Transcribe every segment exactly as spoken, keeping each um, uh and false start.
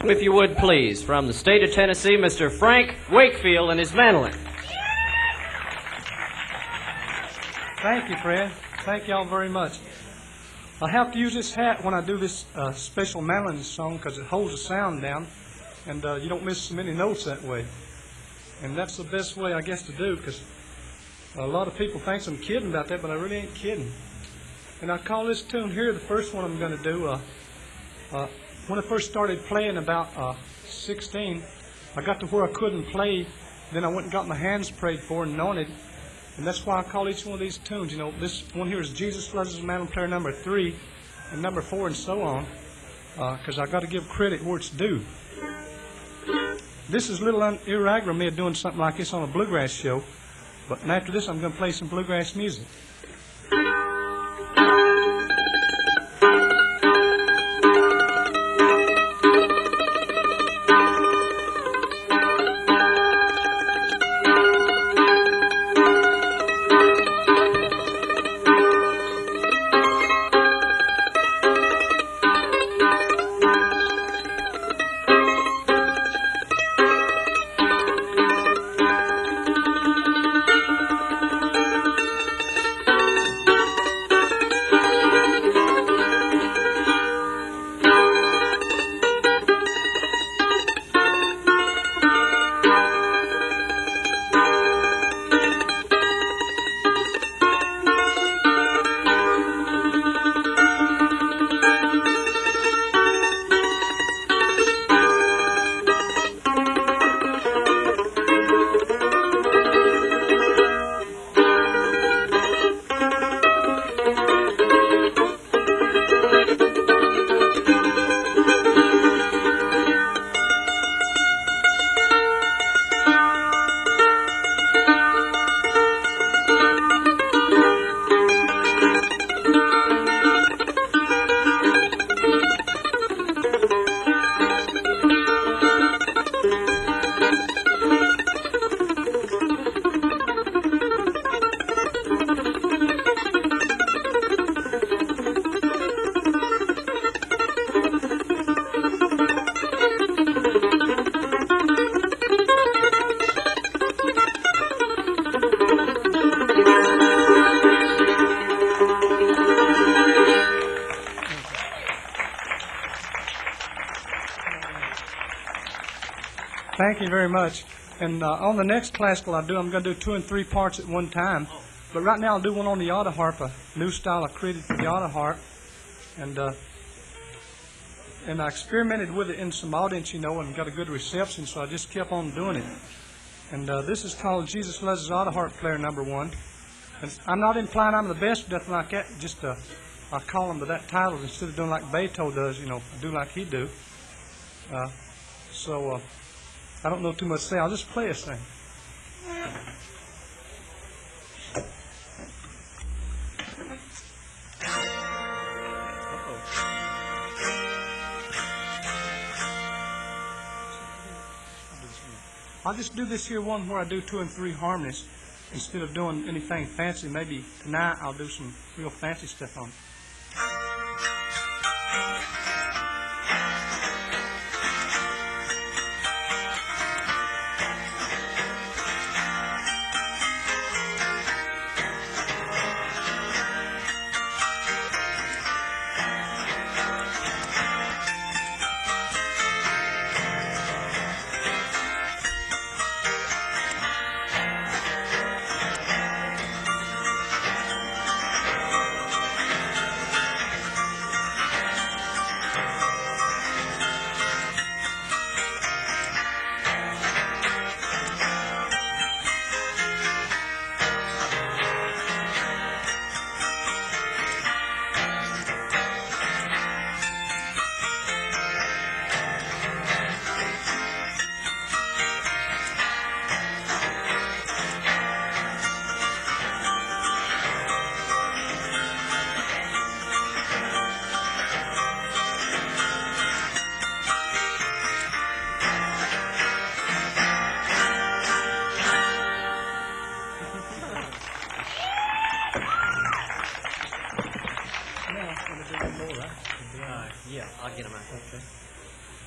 If you would, please, from the state of Tennessee, Mister Frank Wakefield and his mandolin. Thank you, Fred. Thank y'all very much. I have to use this hat when I do this uh, special mandolin song because it holds the sound down, and uh, you don't miss so many notes that way. And that's the best way, I guess, to do, because a lot of people think I'm kidding about that, but I really ain't kidding. And I call this tune here the first one I'm going to do. Uh, uh, when I first started playing about uh, sixteen, I got to where I couldn't play. Then I went and got my hands prayed for and anointed. And that's why I call each one of these tunes. You know, this one here is Jesus Loves His Mandolin Player number three, and number four, and so on, because uh, I got to give credit where it's due. This is a little irregular me doing something like this on a bluegrass show, but after this I'm going to play some bluegrass music. Thank you very much. And uh, on the next classical I do, I'm going to do two and three parts at one time. But right now I'll do one on the auto harp, a new style I created for the auto harp. And uh, and I experimented with it in some audience, you know, and got a good reception, so I just kept on doing it. And uh, this is called Jesus Loves His Auto Harp Player number one. And I'm not implying I'm the best or nothing like that, just uh, I call him by that title instead of doing like Beethoven does, you know, I do like he do. Uh, so uh, I don't know too much to say. I'll just play a thing. I'll just do this here one where I do two and three harmonies instead of doing anything fancy. Maybe tonight I'll do some real fancy stuff on it.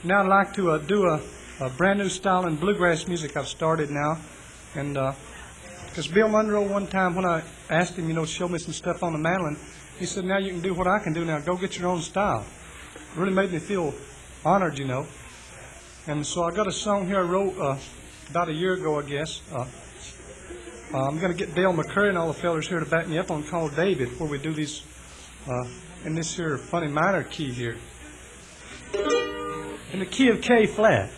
now I'd like to uh, do a, a brand new style in bluegrass music I've started now. And because Bill Monroe one time when I asked him, you know, to show me some stuff on the mandolin, he said, now you can do what I can do now. Go get your own style. It really made me feel honored, you know. And so I got a song here I wrote uh, about a year ago, I guess. Uh, uh, I'm going to get Dale McCurry and all the fellers here to back me up on called David, where we do these uh, in this here funny minor key here. In the key of K flat.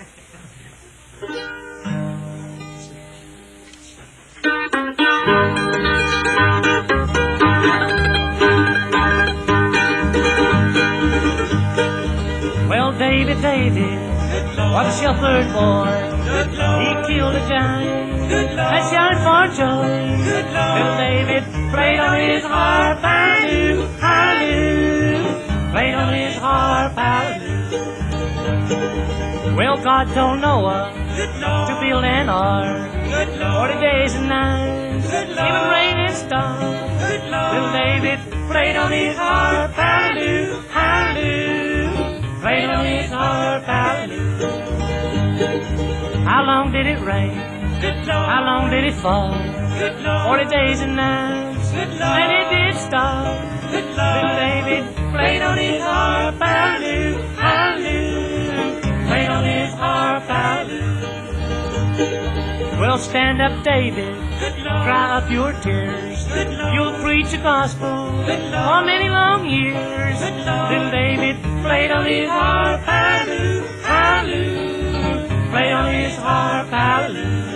Well, David, David, what a shepherd boy. He killed a giant and shouted for joy. Little David played on his harp, hallelujah, hallelujah. Played on his harp, hallelujah. Well, God told Noah to build an ark. Forty days and nights, even rain and storm. Little David played on his harp, hallelujah, hallelujah. Played on his harp, hallelujah. How long did it rain? How long did it fall? Forty days and nights, and it did stop. Little David played on his harp, hallelujah, hallelujah. Played on his harp, hallelujah. Well, stand up, David, cry up your tears. You'll preach the gospel for many long years. Little David played on his harp, hallelujah, hallelujah. Played on his harp, hallelujah.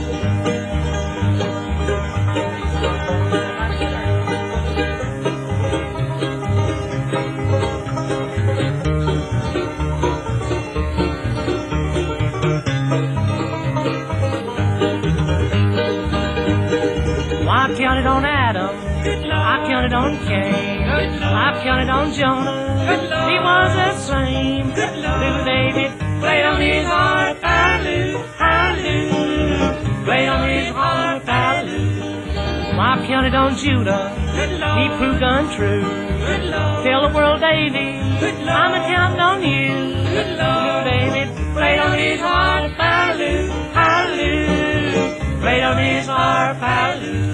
I counted on Adam, I counted on Cain, I counted on Jonah, he was the same. Little David played on his harp, hallelujah, hallelujah. Played on his harp, hallelujah. I counted on Judah, he proved untrue. Tell the world, David, I'm a counting on you. Little David played on his harp, hallelujah, hallelujah. Played on his harp, hallelujah.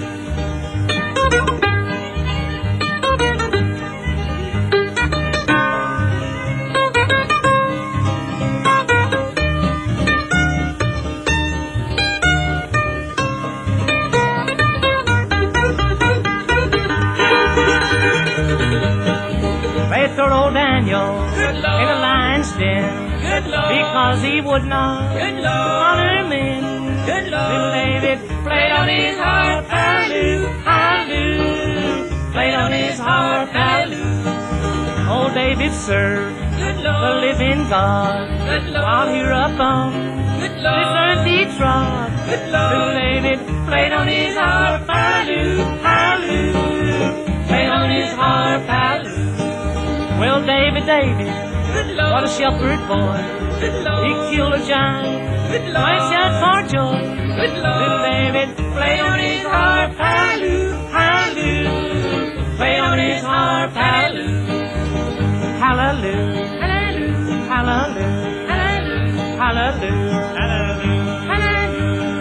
They threw old Daniel in the lion's den because he would not honor men. Little David played on his harp, hallelujah, hallelujah. Played on his harp, hallelujah. Old David served the living God while here upon this earth he trod. Little David played on his harp, hallelujah, hallelujah. Played on his harp, hallelujah. Well, David, David, what a shepherd boy. He killed a giant, I shout for joy. Little David played on his harp, hallelujah, hallelujah. Played on his harp, hallelujah. Hallelujah, hallelujah, hallelujah, hallelujah, hallelujah, hallelujah.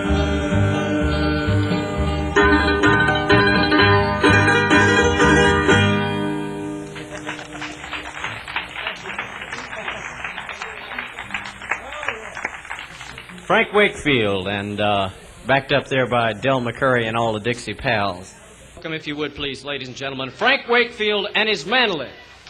Frank Wakefield, and uh, backed up there by Del McCurry and all the Dixie Pals. Welcome, if you would, please, ladies and gentlemen, Frank Wakefield and his mandolin.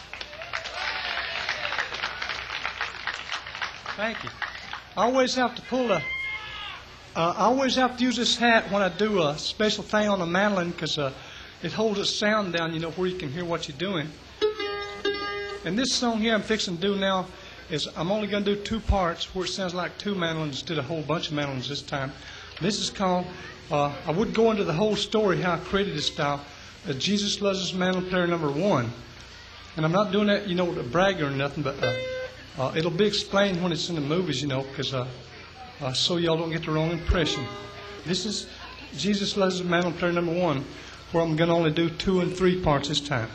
Thank you. I always have to pull a, uh, I always have to use this hat when I do a special thing on the mandolin because uh, it holds its sound down, you know, where you can hear what you're doing. And this song here I'm fixing to do now is I'm only going to do two parts where it sounds like two mandolins instead of a whole bunch of mandolins this time. This is called, uh, I would go into the whole story how I created this style, uh, Jesus Loves His Mandolin Player number one. And I'm not doing that, you know, to brag or nothing, but uh, uh, it'll be explained when it's in the movies, you know, because uh, uh, so y'all don't get the wrong impression. This is Jesus Loves His Mandolin Player number one, where I'm going to only do two and three parts this time.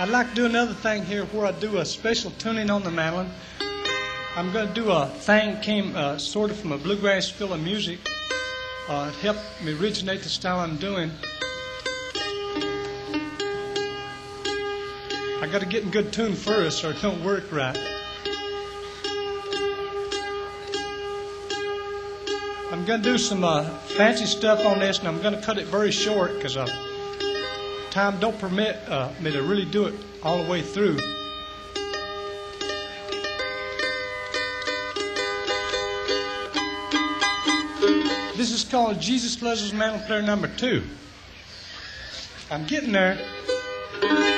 I'd like to do another thing here where I do a special tuning on the mandolin. I'm going to do a thing came uh, sort of from a bluegrass field of music. Uh, it helped me originate the style I'm doing. I got to get in good tune first, or it don't work right. I'm going to do some uh, fancy stuff on this, and I'm going to cut it very short because uh, time don't permit uh, me to really do it all the way through. This is called Jesus Loves His Mandolin Player number two. I'm getting there.